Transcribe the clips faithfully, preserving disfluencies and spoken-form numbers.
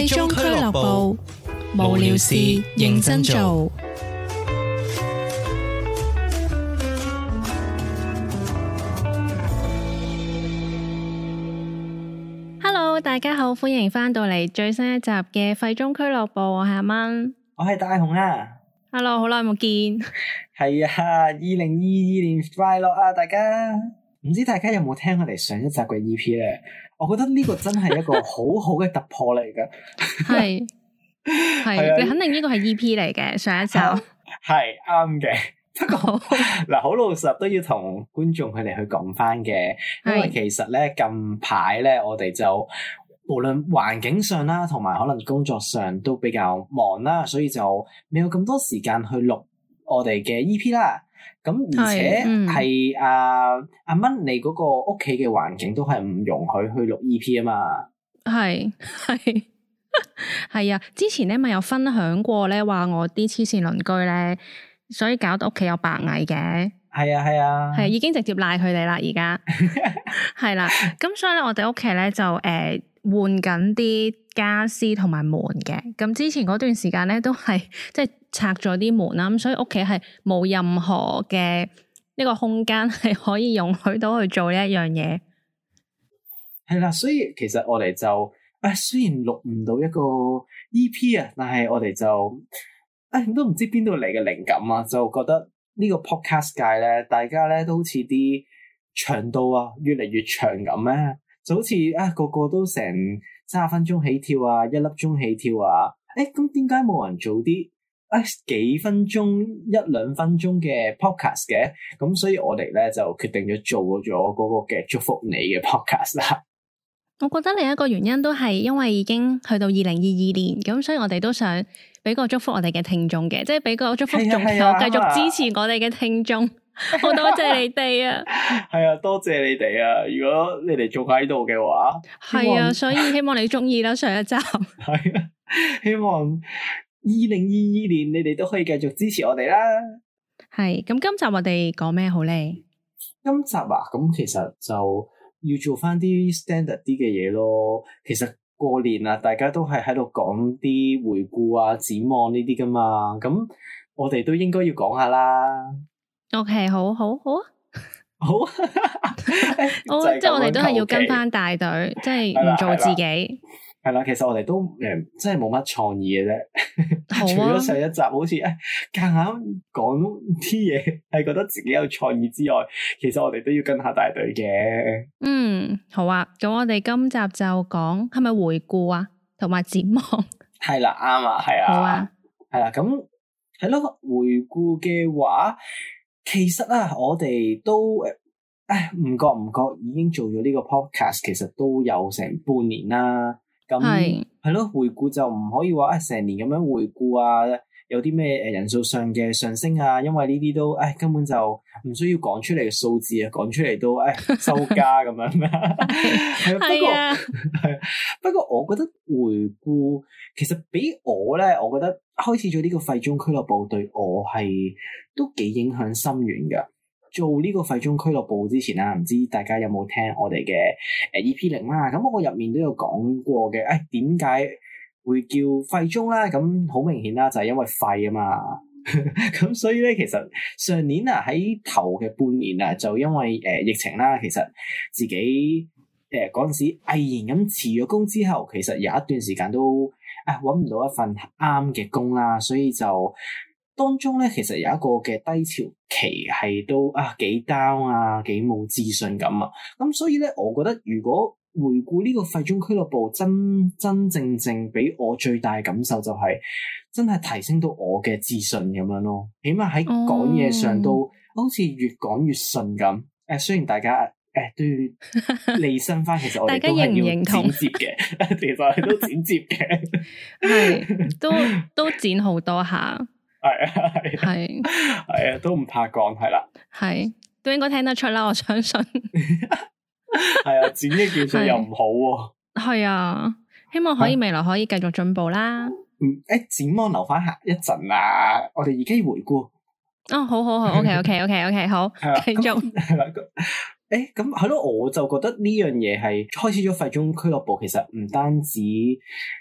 廢中俱樂部，無聊事認真做。Hello， 大家好，歡迎翻到嚟最新一集嘅廢中俱樂部，我係阿蚊， 我係大雄啊。 Hello， 好耐冇見。 係啊，二零二二年快樂啊，大家！唔知大家有冇聽我哋上一集嘅 E P 咧？我覺得呢個真係一個好好嘅突破嚟噶。係係，你肯定呢個係 E P 嚟嘅上一集。 係啱嘅。不過嗱，好老實都要同觀眾佢哋去講翻嘅，因為其實咧近排咧我哋就無論環境上啦，同埋可能工作上都比較忙啦，所以就未有咁多時間去錄我哋嘅 E P 啦。咁而且係阿阿蚊你嗰個屋企嘅環境都係唔容許去錄 E P 啊嘛。係係係啊，之前咧咪有分享過咧，話我啲黐線鄰居咧，所以搞到屋企有白蟻嘅。 係啊係啊， 係已經直接賴佢哋啦，而家係啦。咁所以咧，我哋屋企咧就誒換緊啲家私同埋門嘅。咁之前嗰段時間咧都係即係拆咗啲門啦，咁所以屋企係冇任何嘅呢個空間係可以容許到去做呢一樣嘢。 係啦，所以其實我哋就誒雖然錄唔到一個 E P 啊，但係我哋就誒都唔知邊度嚟嘅靈感啊，就覺得呢個 podcast 界咧，大家咧都好似啲長度啊越嚟越長咁咧，就好似啊個個都成三十分鐘起跳啊，一粒鐘起跳啊，誒咁點解冇人做啲誒幾分鐘一兩分鐘嘅 podcast 嘅？咁所以我哋咧就決定咗做咗嗰個嘅祝福你嘅 podcast 啦。 我覺得另一個原因都係因為已經去到二零二二年，咁所以我哋都想俾個祝福我哋嘅聽眾嘅，即係俾個祝福仲有繼續支持我哋嘅聽眾，好多謝你哋啊！係啊，多謝你哋啊！如果你哋仲喺度嘅話， 係啊，所以希望你中意啦上一集。 係啊，希望二零二二年你哋都可以繼續支持我哋啦。 係，咁今集我哋講咩好咧？ 今集啊，咁其實就要做翻啲 standard 啲嘅嘢咯。其實過年啊，大家都係喺度講啲回顧啊、展望呢啲噶嘛。咁我哋都應該要講下啦。 OK， 好好好啊， 好， 好，即係我哋都係要跟翻大隊，即係唔做自己。 係啦，其實我哋都誒，真係冇乜創意嘅啫。 好啊、 除咗上一集好似誒，夾硬講啲嘢係覺得自己有創意之外，其實我哋都要跟下大隊嘅。嗯， 好啊。咁我哋今集就講係咪回顧啊，同埋展望。係啦，啱啊，係啊。好啊。係啦，咁係咯，回顧嘅話，其實啊，我哋都誒，唔覺唔覺已經做咗呢個 podcast，其實都有成半年啦。咁係係咯，回顧就唔可以話誒成年咁樣回顧啊，有啲咩誒人數上嘅上升啊，因為呢啲都誒根本就唔需要講出嚟嘅數字啊，講出嚟都誒收家咁樣啦。係不過係不過我覺得回顧其實俾我咧，我覺得開始咗呢個廢中俱樂部對我係都幾影響深遠噶。做呢個廢中俱樂部之前啊，唔知大家有冇聽我哋嘅誒 E P 零啦？咁我入面都有講過嘅，誒點解會叫廢中啦？咁好明顯啦，就係因為廢啊嘛。咁所以咧，其實上年啊喺頭嘅半年啊，就因為誒、呃、疫情啦，其實自己誒嗰陣時毅然咁辭咗工之後，其實有一段時間都誒搵唔到一份啱嘅工啦，所以就當中咧，其實有一個嘅低潮期係都啊幾 down 啊，幾冇自信感啊。咁所以咧，我覺得如果回顧呢個廢中俱樂部，真真正正俾我最大嘅感受就係、是、真係提升到我嘅自信咁樣咯。起碼喺講嘢上都好似越講越順咁。誒、呃，雖然大家誒、呃、都要離身翻，其實我哋都係要剪接嘅，其實我哋都剪接嘅， 係都都剪好多下。 係啊，係係係啊，都唔怕講，係啦， 係都應該聽得出啦，我相信。 係啊，剪嘅技術又唔好喎。 係啊，希望可以未來可以繼續進步啦。 嗯，誒，展望留翻下一陣啊，我哋而家要回顧。 哦，好好好 ，OK，OK，OK，OK， 好，繼續。 係啦，誒，咁係咯，我就覺得呢樣嘢係開始咗廢中俱樂部，其實唔單止。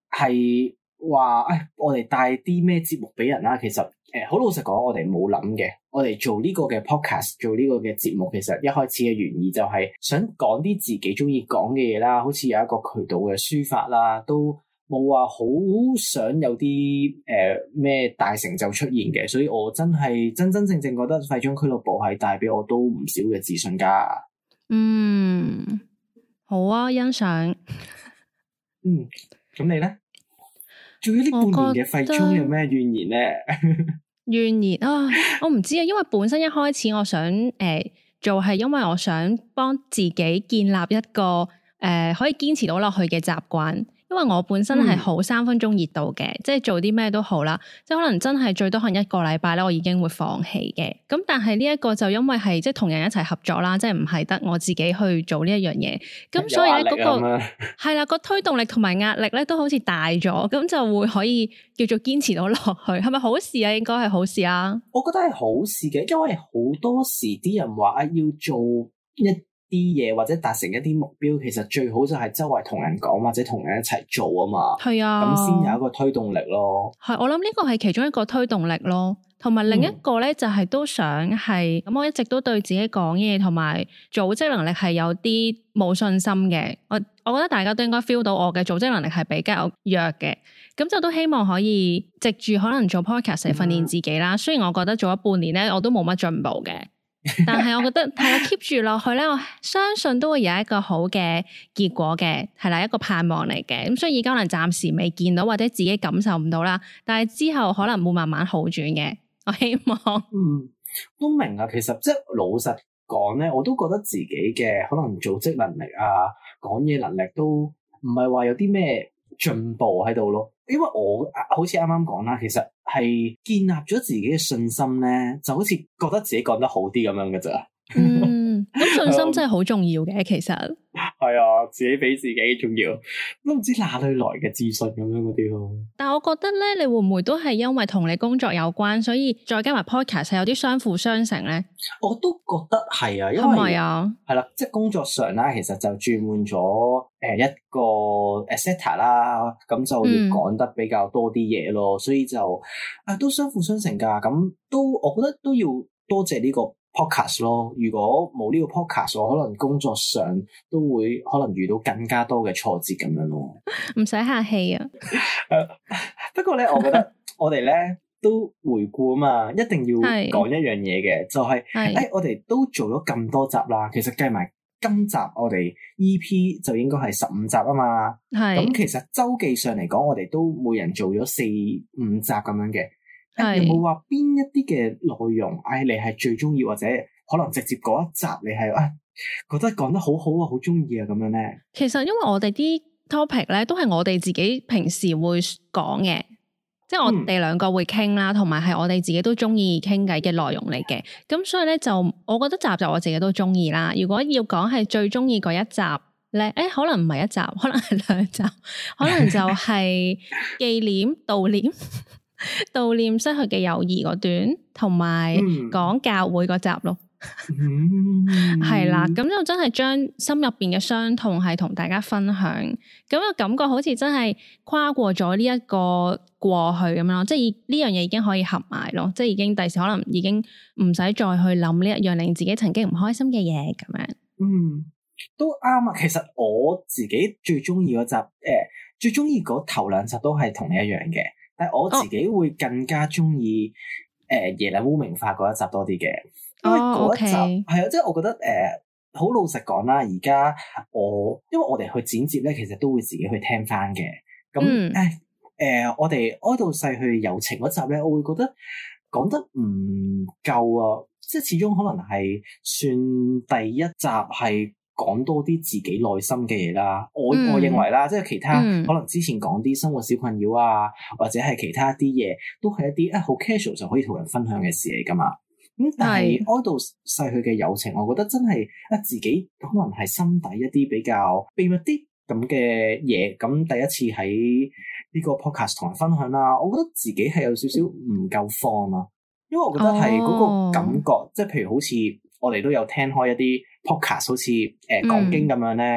係話誒，我哋帶啲咩節目俾人啦？其實誒，好、呃、老實講，我哋冇諗嘅。我哋做呢個嘅 podcast，做呢個嘅節目，其實一開始嘅原意就係想講啲自己中意講嘅嘢啦，好似有一個渠道嘅抒發啦，都冇話好想有啲誒咩大成就出現嘅。所以我真係真真正正覺得廢中俱樂部係帶俾我都唔少嘅自信㗎。 嗯，好啊，欣賞。 嗯，咁你咧？做咗呢半年嘅廢中有咩怨言咧？ 怨言啊，我唔知啊，因為本身一開始我想誒、呃、做係因為我想幫自己建立一個誒、呃、可以堅持到落去嘅習慣。因為我本身係好三分鐘熱度嘅，嗯、即係做啲咩都好啦，即係可能真係最多可能一個禮拜咧，我已經會放棄嘅。咁但係呢一個就因為係即係同人一齊合作啦，即係唔係得我自己去做呢一樣嘢，咁所以咧嗰、嗰個係啦、個推動力同埋壓力咧都好似大咗，咁就會可以叫做堅持到落去，係咪好事啊？應該係好事啊！ 我覺得係好事嘅，因為好多時啲人話啊要做一啲嘢或者達成一啲目標，其實最好就係周圍同人講或者同人一齊做啊嘛。係啊，咁先有一個推動力咯。係， 我諗呢個係其中一個推動力咯。同埋另一個咧，就係都想係咁，我一直都對自己講嘢同埋組織能力係有啲冇信心嘅。我我覺得大家都應該 feel 到我嘅組織能力係比較弱嘅。咁就都希望可以藉住可能做 podcast 嚟訓練自己啦。嗯、雖然我覺得做咗半年咧，我都冇乜進步嘅。但係我覺得係啦 keep 住落去咧，我相信都會有一個好嘅結果嘅，係啦，一個盼望嚟嘅。咁所以而家可能暫時未見到或者自己感受唔到啦，但係之後可能會慢慢好轉嘅。我希望嗯都明啊。其實即係老實講咧，我都覺得自己嘅可能組織能力啊、講嘢能力都唔係話有啲咩進步喺度咯。因為我好似啱啱講啦，其實係建立咗自己嘅信心咧，就好似覺得自己講得好啲咁樣嘅咋。 嗯，咁信心真係好重要嘅，其實係啊，自己俾自己重要，都唔知哪裏來嘅自信咁樣嗰啲咯。 但係我覺得咧，你會唔會都係因為同你工作有關，所以再加埋 podcast 係有啲相輔相成咧？ 我都覺得係啊，因為係咪啊？ 係啦，即係工作上啦，其實就轉換咗誒一個 asset 啦，咁就要講得比較多啲嘢咯，嗯、所以就啊都相輔相成噶。咁都我覺得都要多謝呢個 podcast 咯。如果冇呢個 podcast，我可能工作上都會可能遇到更加多嘅挫折咁樣咯。 唔使客氣啊。 不過咧，我覺得我哋咧都回顧啊嘛，一定要講一樣嘢嘅，是就係、是、誒是、哎，我哋都做咗咁多集啦，其實計埋今集我哋 E P 就應該係十五集啊嘛。係咁是，其實周記上嚟講，我哋都每人做咗四五集咁樣嘅。係有冇話邊一啲嘅內容，誒、哎，你係最中意，或者可能直接嗰一集你係啊覺得講得好好啊，好中意啊咁樣咧？ 其實因為我哋啲 topic 咧都係我哋自己平時會講嘅，即係我哋兩個會傾啦，同埋係我哋自己都中意傾偈嘅內容嚟嘅。咁所以咧就我覺得集集我自己都中意啦。如果要講係最中意嗰一集咧，誒、欸，可能唔係一集，可能係兩集，可能就係紀念悼念。悼念失去嘅友誼嗰段，同埋講教會嗰集咯，係、嗯、啦，咁就真係將心入邊嘅傷痛係同大家分享，咁個感覺好似真係跨過咗呢一個過去咁樣咯，即係呢樣嘢已經可以合埋咯，即係已經第時可能已經唔使再去諗呢一樣令自己曾經唔開心嘅嘢咁樣。 嗯，都啱啊。其實我自己最中意嗰集，誒、呃，最中意嗰頭兩集都係同你一樣嘅。但係我自己會更加中意誒耶利污名化嗰一集多啲嘅，因為嗰一集係啊、哦，即係、okay. 我覺得誒好、呃、老實講啦，而家我因為我哋去剪接咧，其實都會自己去聽翻嘅。咁誒誒，我哋哀悼逝去友情嗰集咧，我會覺得講得唔夠啊，即係始終可能係算第一集係講多啲自己內心嘅嘢啦，我、嗯、我認為啦，即係其他、嗯、可能之前講啲生活小困擾啊，或者係其他啲嘢，都係一啲啊好 casual 就可以同人分享嘅事嚟噶嘛。咁但係哀悼逝去嘅友情，我覺得真係啊自己可能係心底一啲比較秘密啲咁嘅嘢，咁第一次喺呢個 podcast 同人分享啦，我覺得自己係有少少唔夠放啊，因為我覺得係嗰個感覺，即係、哦、譬如好似我哋都有聽開一啲 podcast 好似誒講經咁樣咧，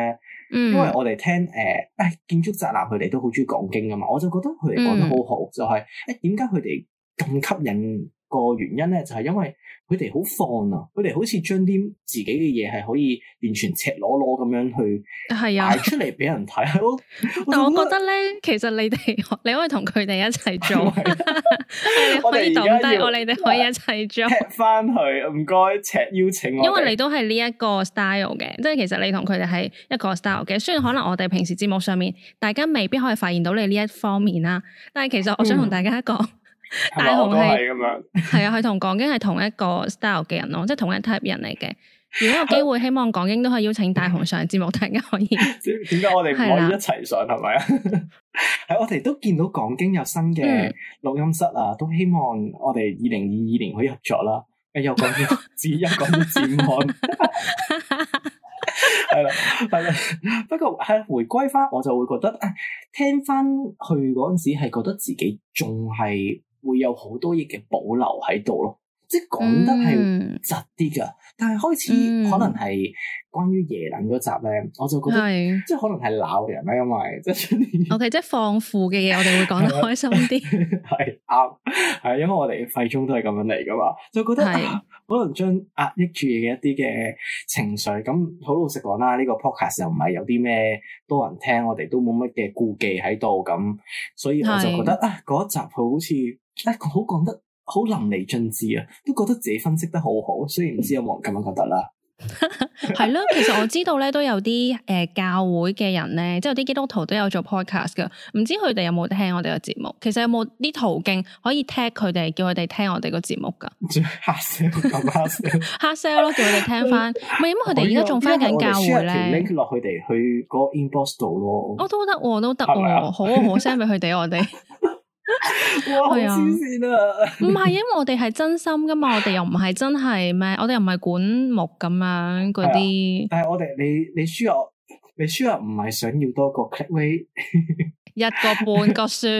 嗯， 因為我哋聽誒誒、呃、建築宅男佢哋都好中意講經噶嘛，我就覺得佢哋講得好好，嗯、就係誒點解佢哋咁吸引？個原因咧就係因為佢哋好放啊，佢哋好似將啲自己嘅嘢係可以完全赤裸裸咁樣去係啊擺出嚟俾人睇。我但我覺得咧，其實你哋你可以同佢哋一齊做，你可以抌低我，你哋可以一齊做。 踢翻去，唔該，赤邀請我。 因為你都係呢一個 style 嘅，即係其實你同佢哋係一個 style 嘅。雖然可能我哋平時節目上面大家未必可以發現到你呢一方面啦，但係其實我想同大家講。嗯大雄係咁樣，係啊，係同講經係同一個 style 嘅人咯，即係同一 type 人嚟嘅。如果有機會，希望講經都可以邀請大雄上節目，大家可以。 點解我哋唔可以一齊上？係咪啊？係我哋都見到講經有新嘅錄音室啊，嗯、都希望我哋二零二二年可以合作啦。誒，又講啲字，又講啲字幕，係啦，係啦。不過係回歸翻，我就會覺得誒，聽翻去嗰陣時，係覺得自己仲係。會有好多嘢嘅保留喺度咯，即係講得係窒啲噶，嗯、但係開始可能係關於耶倫嗰集咧，嗯、我就覺得是即係可能係鬧人啦，因為即係 OK，即係放負嘅嘢，我哋會講得開心啲。 係啱，係因為我哋肺中都係咁樣嚟噶嘛，就覺得是、啊、可能將壓抑住嘅一啲嘅情緒，咁好老實講啦，呢、這個 podcast 又唔係有啲咩多人聽，我哋都冇乜嘅顧忌喺度，咁所以我就覺得是啊，嗰一集佢好似。誒，好講得好淋漓盡致啊，都覺得自己分析得好好，雖然唔知有冇人咁樣覺得啦。 係咯，其實我知道咧都有啲誒、呃、教會嘅人咧，即係有啲基督徒都有做 podcast 噶，唔知佢哋有冇聽我哋嘅節目？其實有冇啲途徑可以 tag 佢哋，叫佢哋聽我哋個節目噶？黑 sell 咁黑 sell，黑 sell 咯，叫佢哋聽翻。唔係，因為佢哋而家仲翻緊教會咧。link 落佢哋去嗰個 inbox 度咯。我都得，都得，好，我 send 俾佢哋，我哋。 哇，好黐線啊！ 唔係，因為我哋係真心噶嘛，我哋又唔係真係咩，我哋又唔係管目咁樣嗰啲。但係我哋你你輸入你輸入唔係想要多個 click rate， 一個半個算，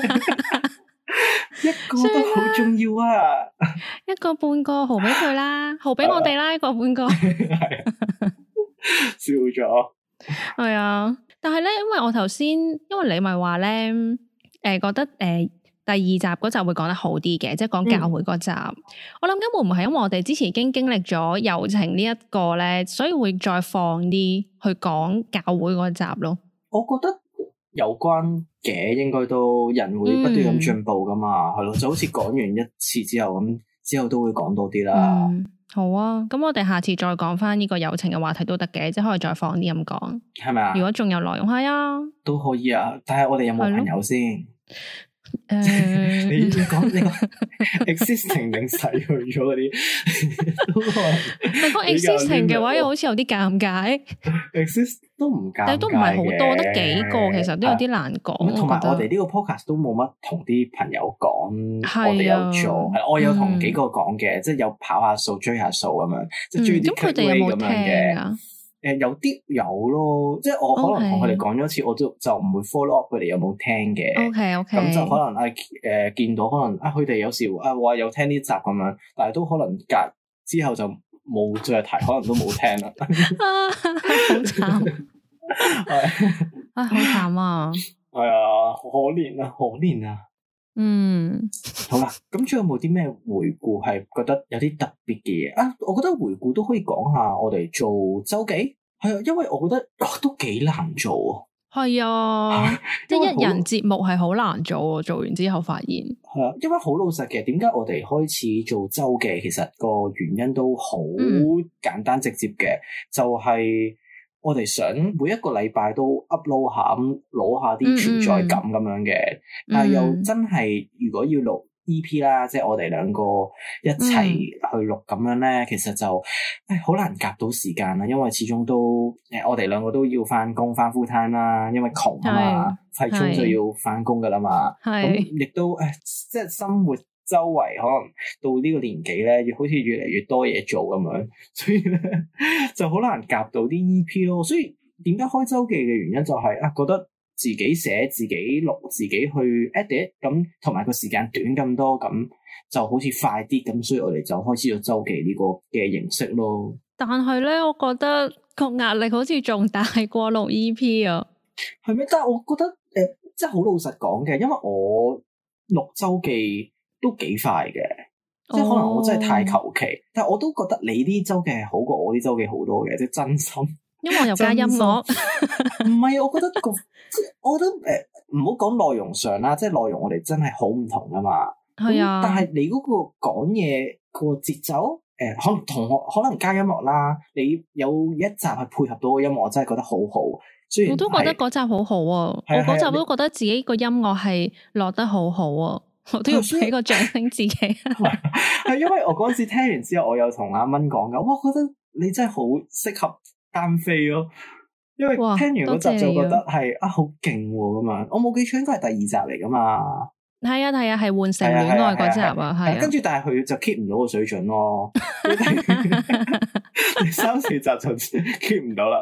一個都好重要啊！ 一個半個豪俾佢啦，豪俾我哋啦，一個半個。 笑咗。 係啊，但係咧，因為我頭先，因為你咪話咧。誒、呃，覺得誒、呃、第二集嗰集會講得好啲嘅，即係講教會嗰集。嗯、我諗緊會唔會係因為我哋之前已經經歷咗友情呢一個咧，所以會再放啲去講教會嗰集咯。 我覺得有關嘅，應該都人會不斷咁進步噶嘛，係咯、嗯，就好似講完一次之後咁，之後都會講多啲啦、 嗯。好啊，咁我哋下次再講翻呢個友情嘅話題都得嘅，即係可以再放啲咁講， 係咪啊？ 如果仲有內容，係啊， 都可以啊。但係我哋有冇朋友先？ 誒， 你你講你講 existing 定逝去咗嗰啲？ 你講 existing 嘅話，又好似有啲尷尬。 exist 都唔尷尬， 但都唔係好多，得幾個，其實都有啲難講。 同埋我哋呢個 podcast 都冇乜同啲朋友講，我哋有做，我有同幾個講嘅，即係有跑下數、追下數咁樣，即係追啲 clickbait 咁樣嘅。誒，有啲有咯，即係我可能同佢哋講咗一次，我都就唔會 follow up 佢哋有冇聽嘅。 OK OK， 咁就可能啊，誒見到可能啊，佢哋有時啊話有聽呢集咁樣，但係都可能隔之後就冇再提，可能都冇聽啦。 啊，好慘，係啊，好慘啊， 係啊，可憐啊，可憐啊。 嗯， 好啦，咁仲有冇啲咩回顧係覺得有啲特別嘅嘢啊？我覺得回顧都可以講下我哋做週記，係啊，因為我覺得、哦、都幾難做啊。係啊， 即係一人節目係好難做，做完之後發現係啊，因為好老實嘅，點解我哋開始做週記？其實個原因都好簡單直接嘅，嗯、就係、是。我哋想每一個禮拜都 upload 下咁攞下啲存在感咁樣嘅，嗯嗯、但係又真係如果要錄 E P 啦，即係我哋兩個一齊去錄咁樣咧，嗯、其實就誒好難夾到時間啦，因為始終都誒我哋兩個都要翻工翻 full time 啦，因為窮啊嘛，廢中就要翻工噶啦嘛，咁亦都誒即係生活。周圍可能到呢個年紀咧，好似越嚟越多嘢做咁樣，所以咧就好難夾到啲 E P 咯。所以點解開週記嘅原因就係、是、啊，覺得自己寫、自己錄、自己去 edit，咁同埋個時間短咁多，咁就好似快啲咁，所以我哋就開始咗週記呢個嘅形式咯。 但係咧，我覺得個壓力好似仲大過錄 E P 啊。 係咩？但係我覺得誒、呃，即係好老實講嘅，因為我錄週記都幾快嘅，哦、即係可能我真係太求其，但係我都覺得你啲週記係好過我啲週記好多嘅，即係真心。 因為我又加音樂， 唔係，我覺得個即係，我覺得誒，唔好講內容上啦，即係內容我哋真係好唔同噶嘛。係啊，但係你嗰個講嘢個節奏，誒、呃，可能同學可能加音樂啦，你有一集係配合到個音樂，我真係覺得好好。所以我都覺得嗰集好好啊，我嗰集都覺得自己個音樂係落得好好啊，我都要俾個掌聲自己。 係因為我嗰陣時聽完之後，我有同阿蚊講噶，哇，我覺得你真係好適合單飛咯，因為聽完嗰集就覺得係啊好勁咁樣。我冇記錯應該係第二集嚟噶嘛。係啊係啊，係換成戀愛嗰集啊，係啊。 跟住但係佢就 keep 唔到個水準咯。第三四集就 keep 唔到啦。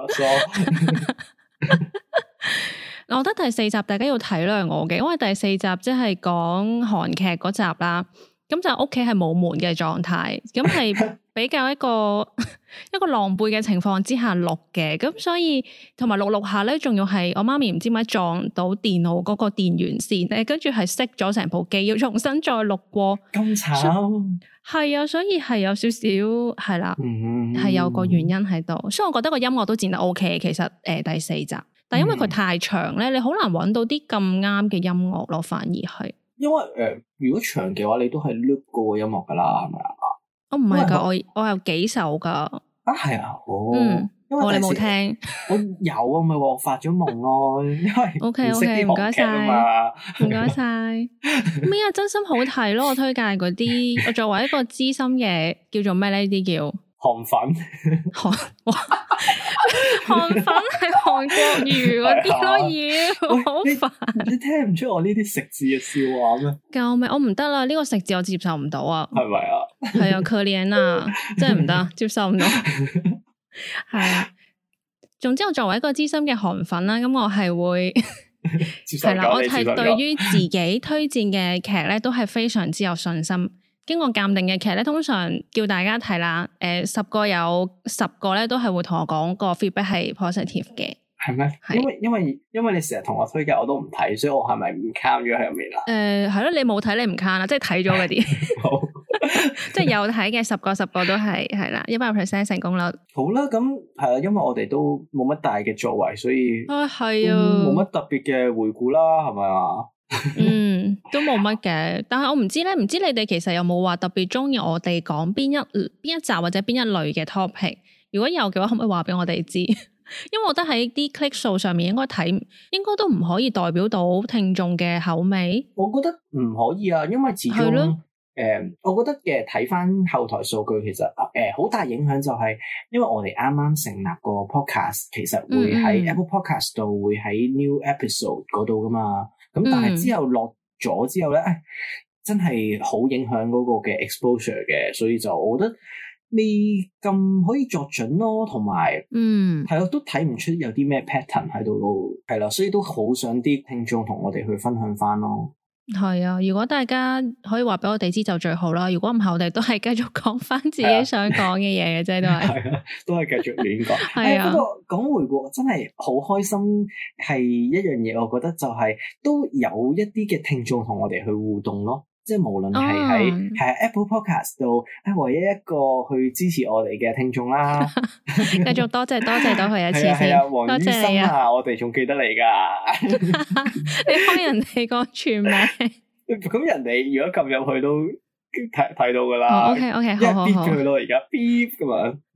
我覺得第四集大家要體諒我嘅，因為第四集即係講韓劇嗰集啦，咁就屋企係冇門嘅狀態，咁係比較一個一個狼狽嘅情況之下錄嘅，咁所以同埋錄錄下咧，仲要係我媽咪唔知點解撞到電腦嗰個電源線咧，跟住係熄咗成部機，要重新再錄過。咁慘？係啊，所以係有少少係啦，係、嗯、有個原因喺度，所以我覺得個音樂都剪得 OK。其實誒、呃、第四集，但因為佢太長咧，你好難揾到啲咁啱嘅音樂咯，反而係。因為誒、 呃，如果長嘅話，你都係 loop 嗰個音樂噶啦，係咪啊？ 我唔係噶，我我有幾首噶。啊，係啊， 哦， 嗯， 因為我哋冇聽， 我有啊，咪話我發咗夢咯，因為 OK OK，唔該晒，唔該晒。咩啊？真心好睇咯，我推介嗰啲。我作為一個資深嘅叫做咩呢啲叫韓粉， 韓韓粉係韓國語嗰啲咯，要好煩。 你聽唔出我呢啲食字嘅笑話咩？ 救命！我唔得啦，呢個食字我接受唔到啊。 係咪啊？ 係啊，可憐啊，真係唔得，接受唔到。係啊，總之我作為一個資深嘅韓粉啦，咁我係會係啦，我係對於自己推薦嘅劇咧，都係非常之有信心。經過鑑定嘅劇咧，通常叫大家睇啦，誒、呃，十個有十個咧都係會同我講個 feedback 係 positive 嘅。 係咩？因為因為因為你成日同我推介，我都唔睇，所以我係咪唔 count 咗喺入面啦？誒、 呃，係咯，你冇睇你唔 count 啦，即係睇咗嗰啲。好，即係有睇嘅十個十個都係係啦，一百 percent 成功率。 好啦，咁係啦，因為我哋都冇乜大嘅作為，所以啊係啊， 冇乜特別嘅回顧啦，係咪啊？ 嗯，都冇乜嘅，但係我唔知咧，唔知你哋其實有冇話特別中意我哋講邊一邊一集或者邊一類嘅 topic？如果有嘅話，可唔可以話俾我哋知？因為我覺得喺啲 click 數上面應該睇，應該都唔可以代表到聽眾嘅口味。 我覺得唔可以啊，因為始終誒的、呃，我覺得嘅睇翻後台數據，其實誒好、呃、大影響就係，因為我哋啱啱成立個 podcast，其實會喺 Apple Podcast 度，會喺 New Episode 嗰度噶嘛。咁但係之後落咗之後咧，誒、哎，真係好影響嗰個嘅 exposure 嘅，所以就我覺得未咁可以作準咯，同埋，嗯，係咯，都睇唔出有啲咩 pattern 喺度咯，係啦，所以都好想啲聽眾同我哋去分享翻咯。 係啊，如果大家可以話俾我哋知就最好啦。如果唔係，我哋都係繼續講翻自己想講嘅嘢嘅啫，都係。係啊，都係繼續亂講。係啊，不過講回顧真係好開心，係一樣嘢。我覺得就係都有一啲嘅聽眾同我哋去互動咯。即係無論係喺係 Apple Podcast 度，誒，唯一一個去支持我哋嘅聽眾啦。 繼續多謝多謝多佢一次先， 多謝你啊！我哋仲記得你噶。 你開人哋個全名， 咁人哋如果撳入去都睇睇到噶啦。 OK OK，好好好。一 beep 佢咯，而家 beep 咁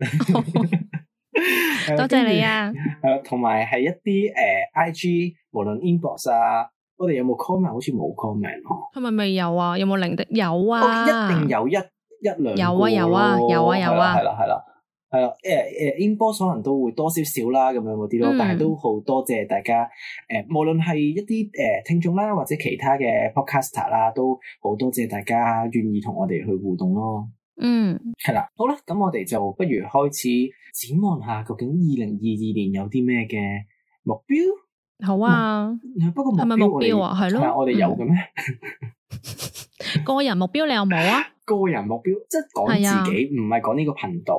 樣。 多謝你啊！ 係啦，同埋係一啲誒 I G，無論 inbox 啊。我哋有冇 comment？ 好似冇 comment 嗬。係咪未有啊？有冇零的？有啊、哦，一定有一一兩個。有啊有啊有啊有啊。係啦係啦係啦。誒誒 inbox 可能都會多少少啦，咁樣嗰啲咯。嗯、但係都好多謝大家。誒、呃，無論係一啲誒、呃、聽眾啦，或者其他嘅 podcaster 啦，都好多謝大家願意同我哋去互動咯。嗯，係啦。好啦，咁我哋就不如開始展望下，究竟二零二二年有啲咩嘅目標？好啊，不過係咪目標啊？係咯，我哋有嘅咩？個人目標你有冇啊？個人目標即係講自己，唔係講呢個頻道啊。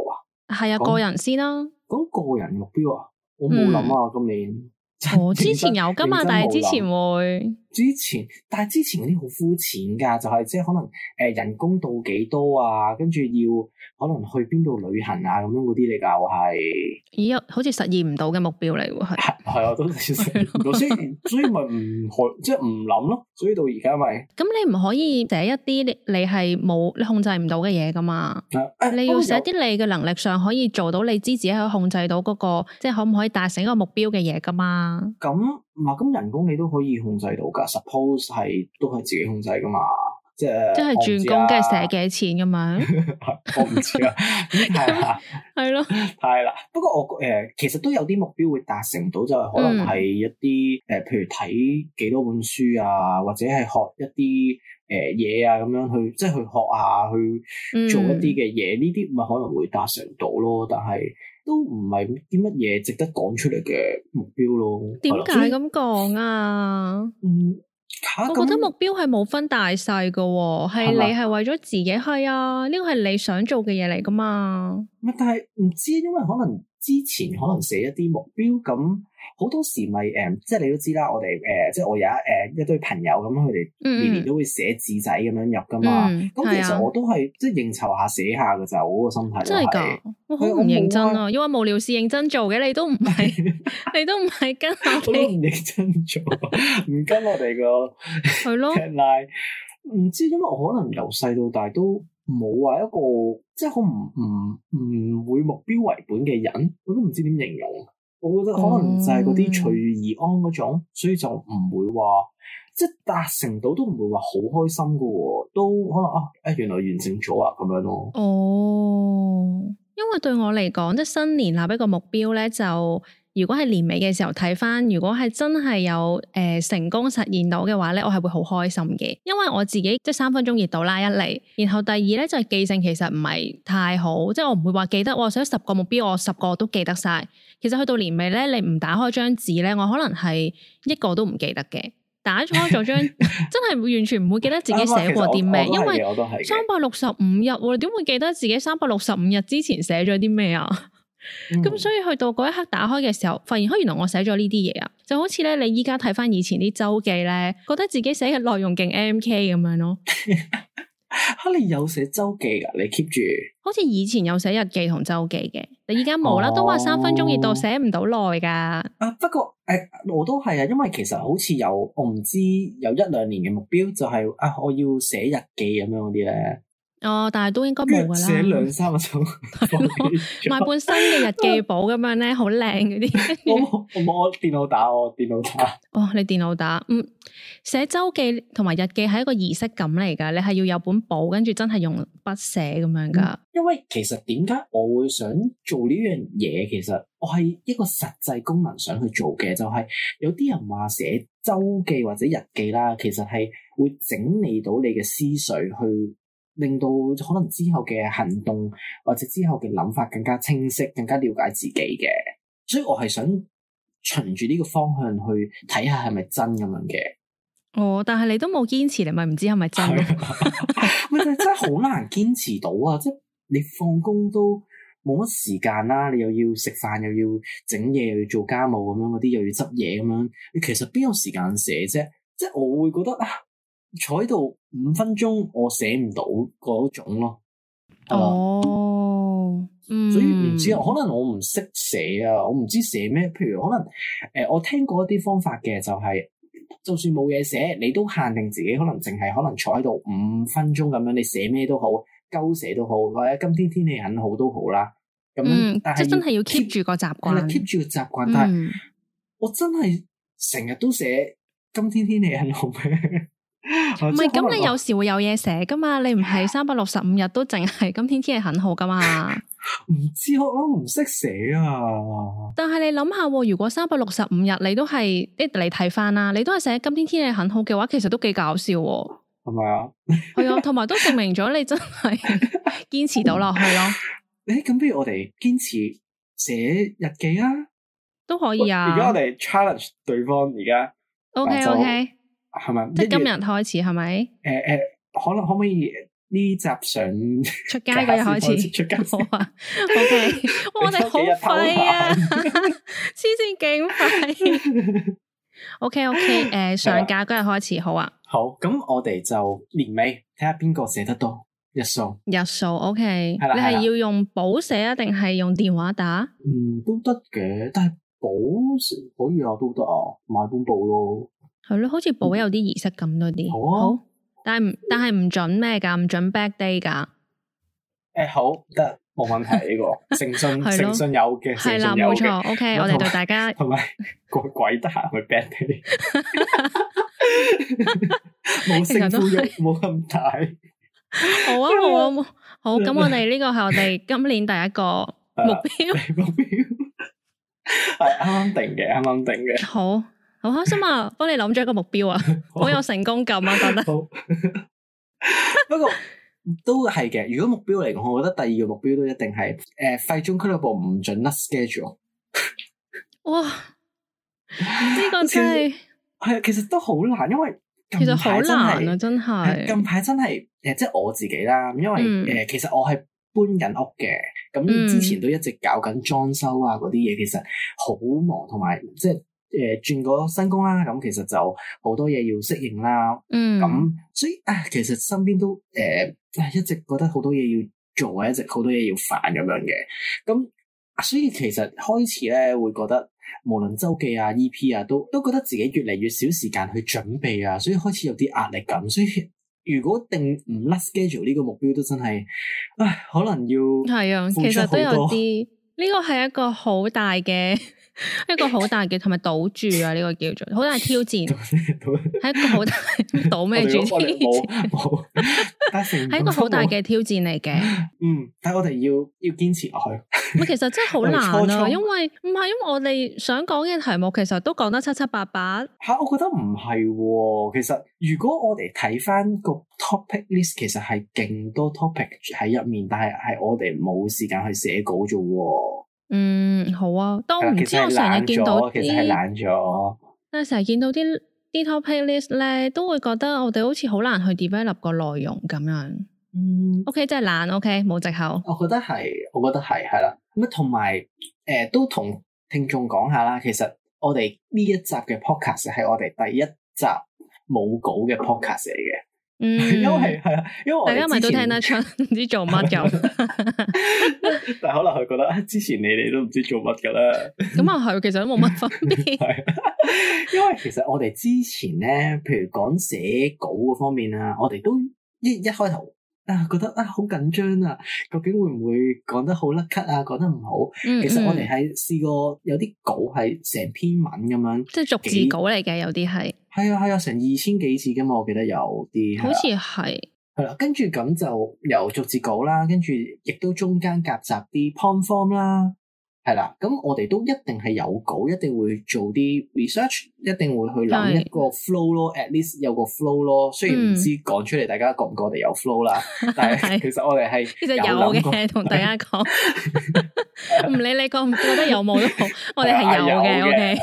係啊，個人先啦。 講個人目標啊，我冇諗啊，嗯、今年。 我、哦、之前有噶嘛，但係之前會之前，但係之前嗰啲好膚淺噶，就係、是、即係可能誒、呃、人工到幾多啊，跟住要可能去邊度旅行啊咁樣嗰啲嚟噶，我係咦，好似實現唔到嘅目標嚟喎，係係啊，都實現唔到，所以所以咪唔去，即係唔諗咯，所以到而家咪咁你唔可以寫一啲你你係冇你控制唔到嘅嘢噶嘛？啊、你要寫啲你嘅能力上可以做到，你知自己可以控制到嗰、那個，即係可唔可以達成一個目標嘅嘢噶嘛？ 咁嗱，咁人工你都可以控制到噶 ，suppose 係都係自己控制噶嘛，即係即係轉工嘅寫幾錢咁樣， 我唔知啊，咁係啦， 係咯， 係啦。不過我誒、呃，其實都有啲目標會達成到，就係、是、可能係一啲誒、呃，譬如睇幾多本書啊，或者係學一啲誒嘢啊，咁樣去即係去學下去做一啲嘅嘢，呢啲咪可能會達成到咯，但係。都唔係啲乜嘢值得講出嚟嘅目標咯。 點解咁講啊？ 嗯， 我覺得目標係冇分大細噶，係你係為咗自己係啊，呢個係你想做嘅嘢嚟噶嘛。 乜？但係唔知，因為可能之前可能寫一啲目標咁。好多時咪誒、嗯，即係你都知啦，我哋誒、呃，即係我有一誒、呃、一堆朋友咁，佢哋年年都會寫字仔咁樣入噶嘛。咁、嗯、其實我都係、啊、即係應酬下寫下嘅就，我個心態真係㗎，我好唔認真啊！因為無聊事認真做嘅，你都唔係，你都唔係跟我哋， 我都唔認真做，唔跟我哋個係咯。 唔知，因為我可能由細到大都冇話一個即係好唔唔唔會目標為本嘅人，我都唔知點形容。我覺得可能就係嗰啲隨遇而安嗰種，嗯、所以就唔會話即係達成到都唔會話好開心噶，都可能啊誒原來完成咗啊咁樣咯。 哦，因為對我嚟講，即係新年立一個目標咧，就如果係年尾嘅時候睇翻，如果係真係有誒、呃、成功實現到嘅話咧，我係會好開心嘅，因為我自己即係三分鐘熱度啦一嚟，然後第二咧就係、是、記性其實唔係太好，即係我唔會話記得我寫十個目標，我十個都記得晒。其實去到年尾咧，你唔打開張紙咧，我可能係一個都唔記得嘅。打開咗張，真係完全唔會記得自己寫過啲咩，因為三百六十五日，你點會記得自己三百六十五日之前寫咗啲咩啊？咁、嗯、所以去到嗰一刻打開嘅時候，發現原來我寫咗呢啲嘢啊，就好似咧你依家睇翻以前啲周記咧，覺得自己寫嘅內容勁 M K 咁樣咯。 吓，你有寫周記噶？你 keep 住？ 好似以前有寫日記同周記嘅，你依家冇啦，哦、都話三分鐘熱度寫唔到耐噶。 啊，不過誒、呃，我都係啊，因為其實好似有我唔知有一兩年嘅目標，就係、是、啊，我要寫日記咁樣嗰啲咧。哦， 但係都應該冇噶啦。 寫兩三個鐘， 買本新嘅日記簿咁樣咧，好靚嗰啲。 我我我電腦打，我電腦打。 哦，你電腦打，嗯，寫周記同埋日記係一個儀式感嚟噶，你係要有本簿，跟住真係用筆寫咁樣噶、嗯。因為其實點解我會想做呢樣嘢？其實我係一個實際功能想去做嘅，就係、是、有啲人話寫周記或者日記啦，其實係會整理到你嘅思緒去。令到可能之後嘅行動或者之後嘅諗法更加清晰，更加了解自己嘅，所以我係想循住呢個方向去睇下係咪真咁樣嘅。 哦，但係你都冇堅持，你咪唔知係咪真咯？ 咪就係真係好難堅持到啊！即係你放工都冇乜時間啦，你又要食飯，又要整嘢，又要做家務咁樣，嗰啲又要執嘢咁樣，你其實邊有時間寫啫？即係我會覺得啊。坐喺度五分鐘，我寫唔到嗰種咯。 哦，嗯， 所以唔知啊，可能我唔識寫啊，我唔知寫咩。譬如可能誒、呃，我聽過一啲方法嘅，就係、是、就算冇嘢寫，你都限定自己，可能淨係可能坐喺度五分鐘咁樣，你寫咩都好，鳩寫都好，或者今天天氣很好都好啦。咁樣， 嗯、 但係即真係要 keep 住個習慣 ，keep 住個習慣。但係我真係成日都寫今天天氣很好咩？ 唔係，咁你有時會有嘢寫噶嘛？你唔係三百六十五日都淨係今天天氣很好噶嘛？ 唔知我我唔識寫啊！ 但係你諗下，如果三百六十五日你都係，即係你睇翻啦，你都係寫今天天氣很好嘅話，其實都幾搞笑， 係咪啊？ 係啊，同埋都證明咗你真係堅持到落去咯。 誒，咁不如我哋堅持寫日記啊？ 都可以啊！ 而家我哋 challenge 對方，而家 OK OK。係咪？即係今日開始係咪？ 誒誒、呃呃，可能可唔可以呢集上出街嗰日開始出街好啊 ，OK，我哋好快啊，黐線勁快 ，OK OK，誒、呃、上架嗰日開始好啊， 好，咁我哋就年尾睇下邊個寫得多日數，日數 OK，你係要用簿寫啊，定係用電話打？ 嗯，都得嘅，但係簿可以啊，都得啊，買本簿咯，係咯，好似簿有啲儀式感多啲， 好啊。好但係唔，但係唔準咩噶？唔準 back day 噶。 誒，好得，冇問題呢個誠信，誠信有嘅， 係啦，冇錯。OK，我哋對大家同埋個鬼得閒去 back day，冇勝負欲，冇咁大。 好啊，好啊，好。咁我哋呢個係我哋今年第一個目標， 目標係啱啱定嘅，啱啱定嘅。 好。好開心啊！幫你諗咗一個目標啊，好有成功感啊，覺得。 好不過都係嘅。如果目標嚟講，我覺得第二個目標都一定係誒，廢中俱樂部唔准甩 schedule。哇！ 呢個真係係啊，其實都好難，因為其實好難啊，真係。 近排真係誒，即係我自己啦，因為誒、嗯呃，其實我係搬緊屋嘅，咁之前都一直搞緊裝修啊嗰啲嘢，其實好忙，同埋即係。誒，轉個新工啦，咁其實就好多嘢要適應啦。嗯，咁所以啊，其實身邊都誒、呃，一直覺得好多嘢要做啊，一直好多嘢要煩咁樣嘅。咁所以其實開始咧會覺得，無論周記啊、E P 啊，都都覺得自己越嚟越少時間去準備啊，所以開始有啲壓力感。所以如果定唔甩 schedule 呢個目標，都真係，唉，可能要係啊，其實都有啲呢個係一個好大嘅。一個好大嘅，同埋賭注啊！呢、這個叫做好大挑戰，係一個好大賭咩注？冇冇，係一個好大嘅挑戰嚟嘅。 嗯，但係我哋要要堅持落去。 唔係，其實真係好難啊！因為唔係，因為我哋想講嘅題目，其實都講得七七八八。 吓、啊，我覺得唔係、哦。其實如果我哋睇翻個 topic list，其實係勁多 topic 喺入面，但係係我哋冇時間去寫稿啫。 嗯，好啊。當唔知我成日見到啲， 其實係懶咗。 但係成日見到啲啲 topic list 咧，都會覺得我哋好似好難去 develop 個內容咁樣。嗯，OK，真係懶。OK，冇藉口。 我覺得係，我覺得係，係啦。咁啊，同埋誒，都同聽眾講下啦。其實我哋呢一集嘅 podcast 係我哋第一集冇稿嘅 podcast 嚟嘅。嗯，因為係啊，因為我大家咪都聽得出唔知做乜咁， 但係可能佢覺得之前你哋都唔知做乜噶啦。 咁啊係，其實都冇乜分別。 係，因為其實我哋之前咧，譬如講寫稿嗰方面啊，我哋都一一開頭啊覺得啊好緊張啊，究竟會唔會講得好甩咳啊，講得唔好？嗯嗯，其實我哋係試過有啲稿係成篇文咁樣， 即係逐字稿嚟嘅，有啲係。 係啊係啊，成二千幾字噶嘛，我記得有啲， 好似係係啦。跟住咁就由逐字稿啦，跟住亦都中間夾雜啲 point form 啦，係啦。咁我哋都一定係有稿，一定會做啲 research，一定會去諗一個 flow 咯 ，at least 有個 flow 咯。雖然唔知講出嚟大家覺唔覺我哋有 flow 啦，嗯、但係其實我哋係其實有嘅，同大家講，唔理你覺唔覺得有冇都好，我哋係有嘅。OK。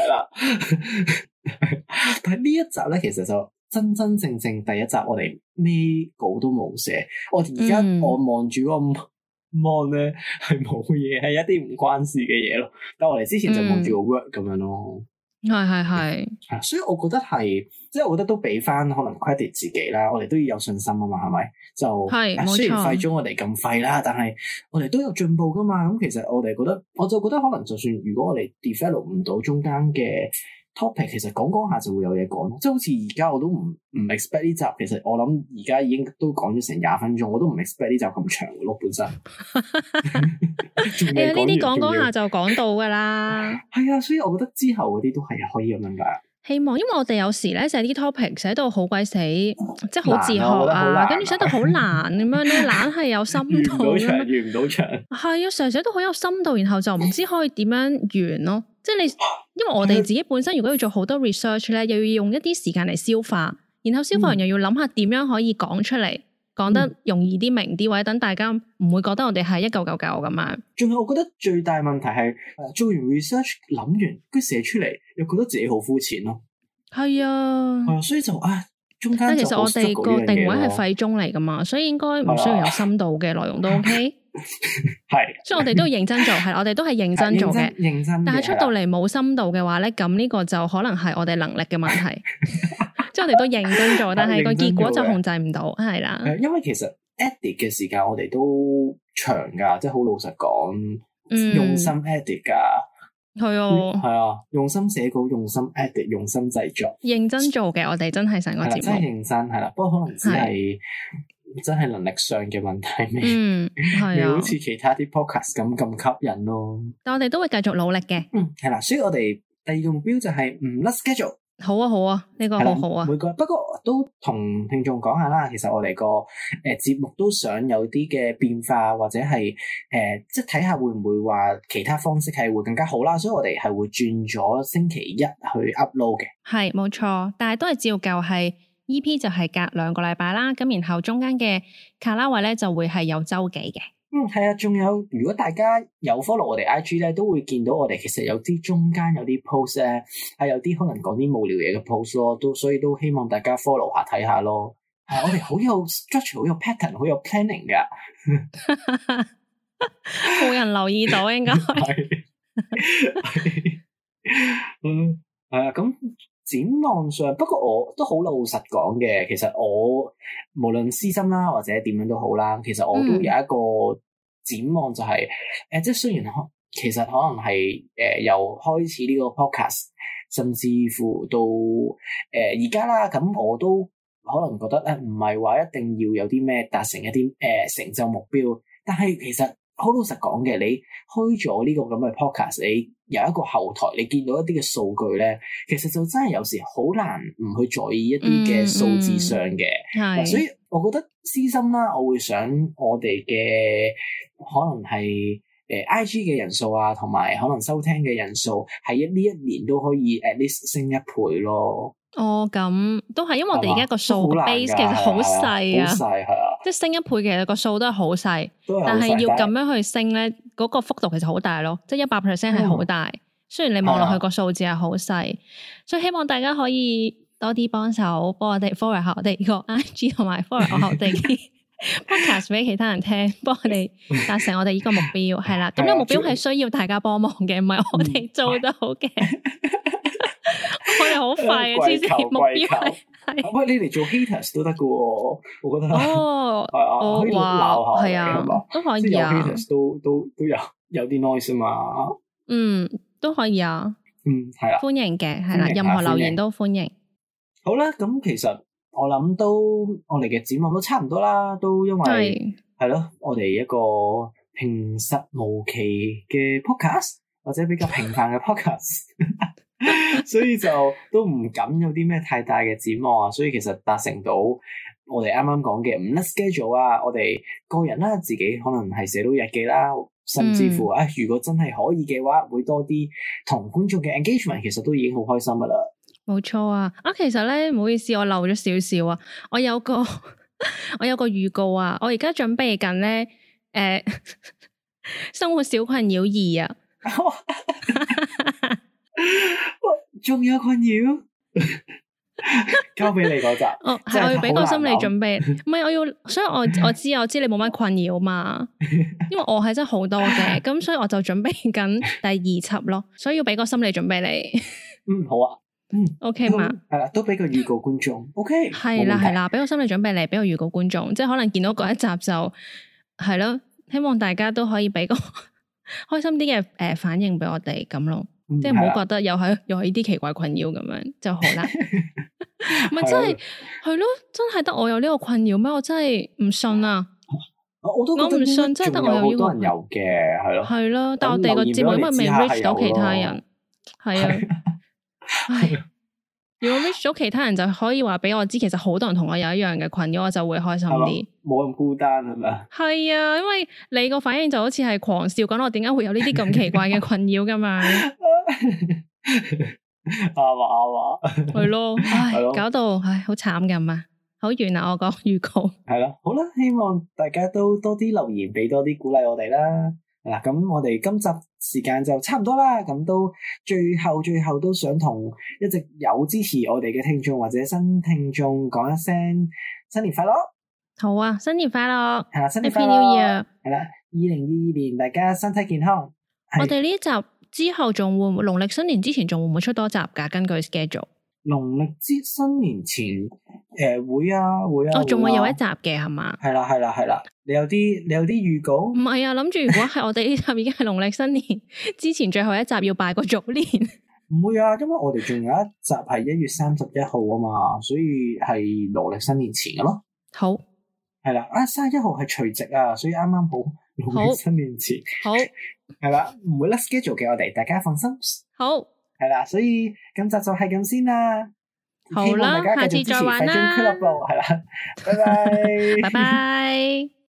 但係呢一集咧，其實就真真正正第一集，我哋咩稿都冇寫。我而家我望住個 mon 咧，係冇嘢，係一啲唔關事嘅嘢咯。但係我哋之前就望住個 work 咁樣咯。 係係係， 係，所以我覺得係，即係我覺得都俾翻可能 credit 自己啦。我哋都要有信心啊嘛，係咪？就係雖然廢咗我哋咁廢啦，但係我哋都有進步噶嘛。咁其實我哋覺得，我就覺得可能就算如果我哋 develop 唔到中間嘅 topic，其實講講下就會有嘢講，即係好似而家我都唔唔 expect 呢集，其實我諗而家已經都講咗成廿分鐘，我都唔 expect 呢集咁長咯，本身。 誒，呢啲講講下就講到噶啦。 係啊，所以我覺得之後嗰啲都係可以咁樣噶。 希望，因為我哋有時咧寫啲 topic 寫到好鬼死，即係好自學啊，跟住寫到好難咁樣咧，懶係有深度。完唔到場， 完唔到場。 係啊，成日寫到好有深度，然後就唔知可以點樣完咯。即係你，因為我哋自己本身如果要做好多 research 咧，又要用一啲時間嚟消化，然後消化完又要諗下點樣可以講出嚟，講得容易啲、明啲，或者等大家唔會覺得我哋係一嚿嚿嚿咁樣。 仲有，我覺得最大問題係做完 research 諗完，跟住寫出嚟又覺得自己好膚淺咯。 係啊， 係啊，所以就啊， 中間。 但其實我哋個定位係廢中嚟噶嘛，所以應該唔需要有深度嘅內容都 OK。 係， 所以我哋都要認真做，係我哋都係認真做嘅， 認真。 但係出到嚟冇深度嘅話咧，咁呢個就可能係我哋能力嘅問題。即係我哋都認真做，但係個結果就控制唔到，係啦。 因為其實 edit 嘅時間我哋都長噶，即係好老實講，嗯、用心 edit 噶。係啊，係啊，用心寫稿，用心 edit，用心製作， 認真做嘅，我哋真係成個節目真係認真係啦。不過可能只係真係能力上嘅問題，未嗯係啊， 好似其他啲 podcast 咁咁吸引咯。 但我哋都會繼續努力嘅。 嗯，係啦，所以我哋第二個目標就係唔甩 schedule。 好啊好啊，呢、這個好好啊。 每個不過都同聽眾講下啦，其實我哋個誒節目都想有啲嘅變化，或者係誒、呃、即係睇下會唔會話其他方式係會更加好啦。所以我哋係會轉咗星期一去 upload 嘅。係冇錯，但係都係照舊係 E P 就係隔兩個禮拜啦。咁然後中間嘅卡拉位咧就會係有週幾嘅。 嗯，係啊，仲有如果大家有 follow 我哋 I G 咧，都會見到我哋其實有啲中間有啲 post 咧，係有啲可能講啲無聊嘢嘅 post 咯，都所以都希望大家 follow 下睇下咯。係我哋好有 structure， 好有 pattern， 好有 planning 噶。 冇人留意到應該。 嗯，係啊，咁。展望上，不過我都好老實講嘅，其實我無論私心啦或者點樣都好啦，其實我都有一個展望，就係、是、誒、嗯呃，即係雖然其實可能係誒、呃、由開始呢個 podcast， 甚至乎到誒而家啦，咁我都可能覺得咧，唔係話一定要有啲咩達成一啲誒、呃、成就目標，但係其實好老實講嘅，你開咗呢個咁嘅 podcast， 你有一個後台，你見到一啲嘅數據咧，其實就真係有時好難唔去在意一啲嘅數字上嘅。係、嗯嗯，所以我覺得私心啦，我會想我哋嘅可能係誒 I G 嘅人數啊，同埋可能收聽嘅人數，喺呢一年都可以 at least 升一倍咯。 哦，咁都係，因為我哋而家個數 base 其實好細啊， 好細係啊， 即係升一倍其實個數都係好細，但係要咁樣去升咧，嗰、嗰個幅度其實好大咯，即係一百 percent 係好大。嗯、雖然你望落去個數字係好細，所以希望大家可以多啲幫手，幫我哋 follow 下我哋個 I G 同埋 follow 我哋啲 podcast 俾其他人聽，幫我哋達成我哋呢個目標。係啦，咁呢個目標係需要大家幫忙嘅，唔係我哋做到嘅。我哋好快啊！之前目標係， 喂，你嚟做 haters 都得噶，我覺得哦，係啊， 我可以鬧下，係啊， 都可以啊。 haters 都都都有有啲 noise 啊嘛， 嗯，都可以啊， 嗯，係啦， 歡迎嘅，係啦，任何留言都歡迎。 好啦，咁其實我諗都我哋嘅展望都差唔多啦，都因為係咯，我哋一個平實無奇嘅 podcast 或者比較平凡嘅 podcast。所以就都唔敢有啲咩太大嘅展望啊，所以其實達成到我哋啱啱講嘅唔甩 schedule 啊，我哋個人啦，自己可能係寫到日記啦，甚至乎誒、嗯哎，如果真係可以嘅話，會多啲同觀眾嘅 engagement， 其實都已經好開心噶啦。冇錯啊，啊，其實咧唔好意思，我漏咗少少啊，我有個我有個預告啊，我而家準備緊咧，誒、呃，生活小困擾二啊。 仲有困擾，交俾你嗰集。 哦，係我要俾個心理準備，唔係我要，所以我我知我知你冇乜困擾嘛，因為我係真係好多嘅，咁所以我就準備緊第二輯咯，所以要俾個心理準備你。 嗯，好啊，嗯 ，OK 嘛， 係啦，都俾個預告觀眾，OK， 係啦係啦，俾個心理準備你，俾個預告觀眾，即係可能見到嗰一集就係咯，希望大家都可以俾個開心啲嘅誒反應俾我哋咁咯。即係唔好覺得又係又係呢啲奇怪困擾咁樣就好啦。唔係真係係咯，真係得我有呢個困擾咩？我真係唔信啊！ 我都我唔信，真係得我有呢個。 好多人有嘅，係咯。 係咯，但係我哋個節目因為未 reach 到其他人，係啊。唉，如果 reach 到其他人，就可以話俾我知，其實好多人同我有一樣嘅困擾，我就會開心啲。 冇咁孤單係咪？ 係啊，因為你個反應就好似係狂笑緊我，點解會有呢啲咁奇怪嘅困擾噶嘛？ 啱啊啱啊， 係咯，唉，搞到唉好慘咁啊！好遠啊，我個預告。 係啦，好啦，希望大家都多啲留言，俾多啲鼓勵我哋啦。 係啦，咁我哋今集時間就差唔多啦，咁都最後最後都想同一直有支持我哋嘅聽眾或者新聽眾講一聲新年快樂。 好啊，新年快樂。 係啦，新年快樂。 Happy New Year。 係啦，二零二二年大家身體健康。 我哋呢集之後仲會唔會農曆新年之前仲會唔會出多集噶？根據 schedule。 農曆之新年前誒、呃、會啊會啊。哦， 仲會有一集嘅係嘛？ 係啦係啦係啦，你有啲你有啲預告？ 唔係啊，諗住如果係我哋呢集已經係農曆新年之前最後一集要拜個早年。 唔會啊，因為我哋仲有一集係一月三十一號啊嘛，所以係農曆新年前嘅咯。 好， 係啦，啊三十一號係除夕啊，所以啱啱好農曆新年前。好，係啦，唔會甩 schedule 嘅，我哋大家放心。 好。 係啦，所以今集就係咁先啦。 好啦，下次再玩啦。 廢中俱樂部係啦，拜拜， 拜拜。